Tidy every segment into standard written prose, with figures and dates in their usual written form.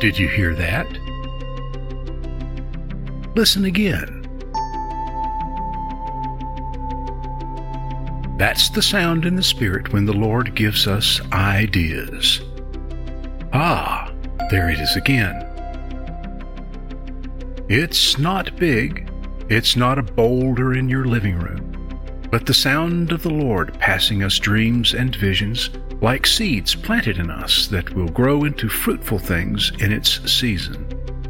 Did you hear that? Listen again. That's the sound in the Spirit when the Lord gives us ideas. Ah, there it is again. It's not big. It's not a boulder in your living room, but the sound of the Lord passing us dreams and visions like seeds planted in us that will grow into fruitful things in its season.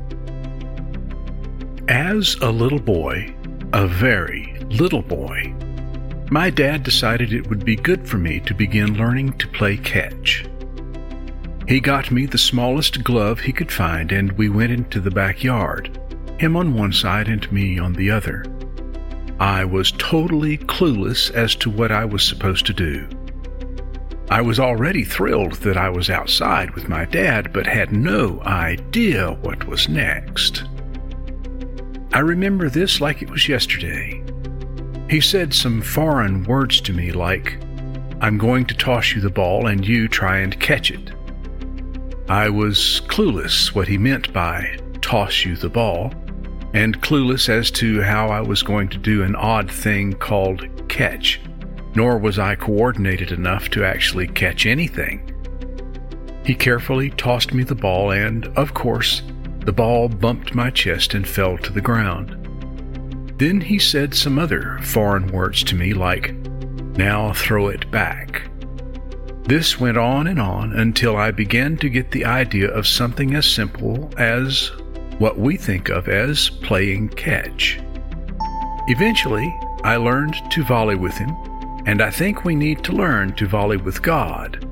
As a little boy, a very little boy, my dad decided it would be good for me to begin learning to play catch. He got me the smallest glove he could find, and we went into the backyard, him on one side and me on the other. I was totally clueless as to what I was supposed to do. I was already thrilled that I was outside with my dad, but had no idea what was next. I remember this like it was yesterday. He said some foreign words to me like, "I'm going to toss you the ball and you try and catch it." I was clueless what he meant by toss you the ball, and clueless as to how I was going to do an odd thing called catch, nor was I coordinated enough to actually catch anything. He carefully tossed me the ball, and, of course, the ball bumped my chest and fell to the ground. Then he said some other foreign words to me like, "Now throw it back." This went on until I began to get the idea of something as simple as what we think of as playing catch. Eventually, I learned to volley with him, and I think we need to learn to volley with God.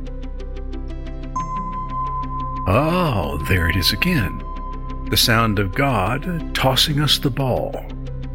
Oh, there it is again. The sound of God tossing us the ball.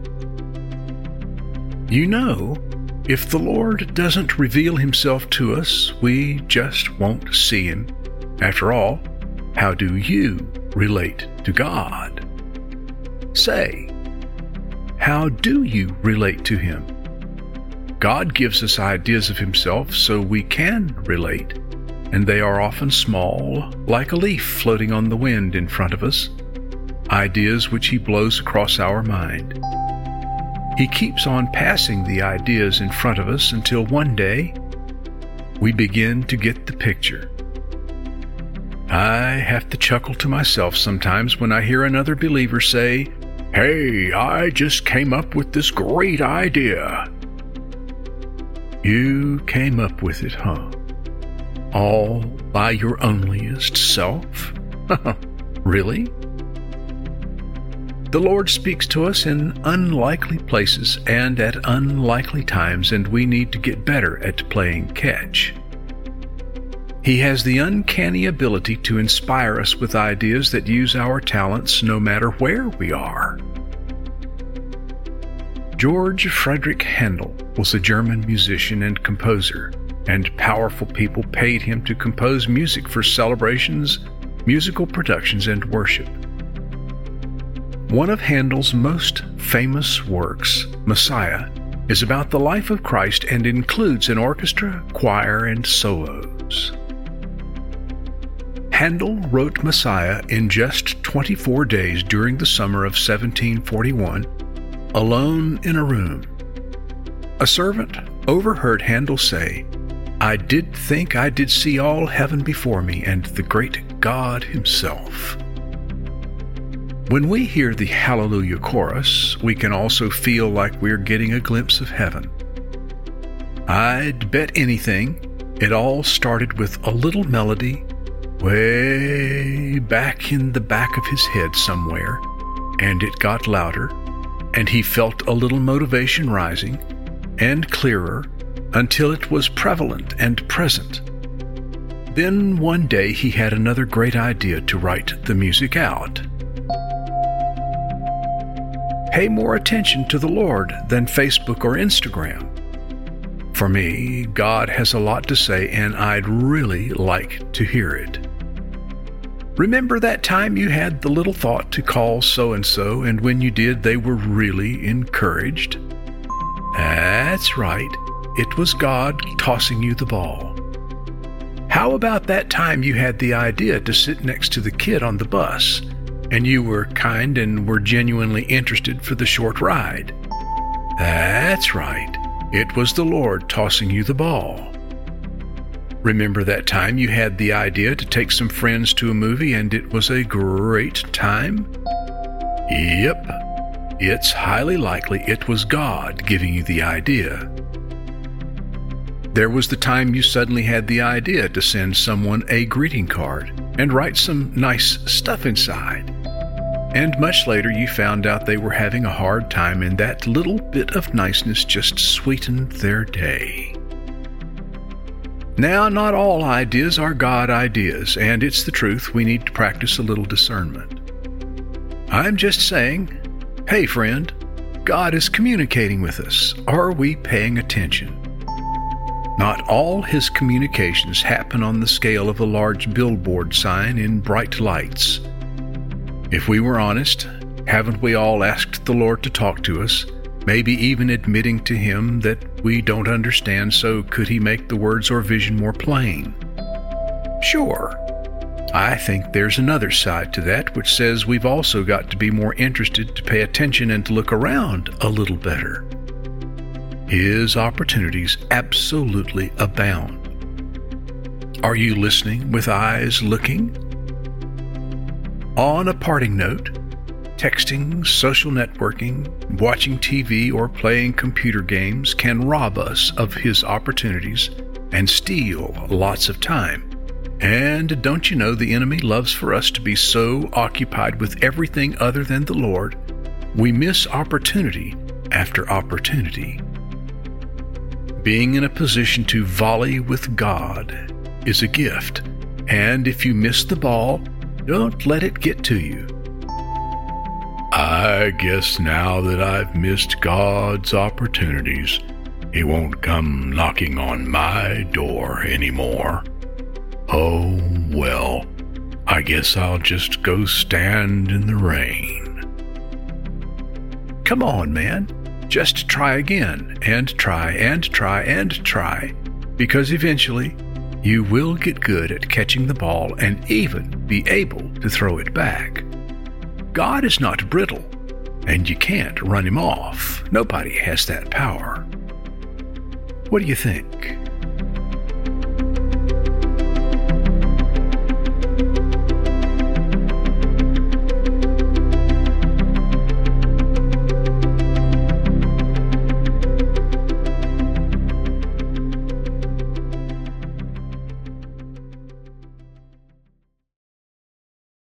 You know, if the Lord doesn't reveal himself to us, we just won't see him. After all, how do you relate to God? Say, how do you relate to him? God gives us ideas of himself so we can relate, and they are often small, like a leaf floating on the wind in front of us, ideas which he blows across our mind. He keeps on passing the ideas in front of us until one day we begin to get the picture. I have to chuckle to myself sometimes when I hear another believer say, "Hey, I just came up with this great idea." You came up with it, huh? All by your onlyest self? Really? The Lord speaks to us in unlikely places and at unlikely times, and we need to get better at playing catch. He has the uncanny ability to inspire us with ideas that use our talents no matter where we are. George Friedrich Handel was a German musician and composer, and powerful people paid him to compose music for celebrations, musical productions, and worship. One of Handel's most famous works, Messiah, is about the life of Christ and includes an orchestra, choir, and solos. Handel wrote Messiah in just 24 days during the summer of 1741, alone in a room. A servant overheard Handel say, "I did think I did see all heaven before me and the great God himself." When we hear the Hallelujah chorus, we can also feel like we're getting a glimpse of heaven. I'd bet anything it all started with a little melody way back in the back of his head somewhere, and it got louder, and he felt a little motivation rising, and clearer, until it was prevalent and present. Then one day he had another great idea to write the music out. Pay more attention to the Lord than Facebook or Instagram. For me, God has a lot to say, and I'd really like to hear it. Remember that time you had the little thought to call so-and-so, and when you did, they were really encouraged? That's right. It was God tossing you the ball. How about that time you had the idea to sit next to the kid on the bus, and you were kind and were genuinely interested for the short ride? That's right. It was the Lord tossing you the ball. Remember that time you had the idea to take some friends to a movie and it was a great time? Yep. It's highly likely it was God giving you the idea. There was the time you suddenly had the idea to send someone a greeting card and write some nice stuff inside. And much later you found out they were having a hard time and that little bit of niceness just sweetened their day. Now, not all ideas are God ideas, and it's the truth, we need to practice a little discernment. I'm just saying, hey friend, God is communicating with us. Are we paying attention? Not all his communications happen on the scale of a large billboard sign in bright lights. If we were honest, haven't we all asked the Lord to talk to us, maybe even admitting to him that we don't understand, so could he make the words or vision more plain? Sure. I think there's another side to that which says we've also got to be more interested to pay attention and to look around a little better. His opportunities absolutely abound. Are you listening with eyes looking? On a parting note, texting, social networking, watching TV, or playing computer games can rob us of his opportunities and steal lots of time. And don't you know the enemy loves for us to be so occupied with everything other than the Lord, we miss opportunity after opportunity. Being in a position to volley with God is a gift, and if you miss the ball, don't let it get to you. I guess now that I've missed God's opportunities, he won't come knocking on my door anymore. Oh, well, I guess I'll just go stand in the rain. Come on, man. Just try again, and try, and try, and try, because eventually you will get good at catching the ball and even be able to throw it back. God is not brittle, and you can't run him off. Nobody has that power. What do you think?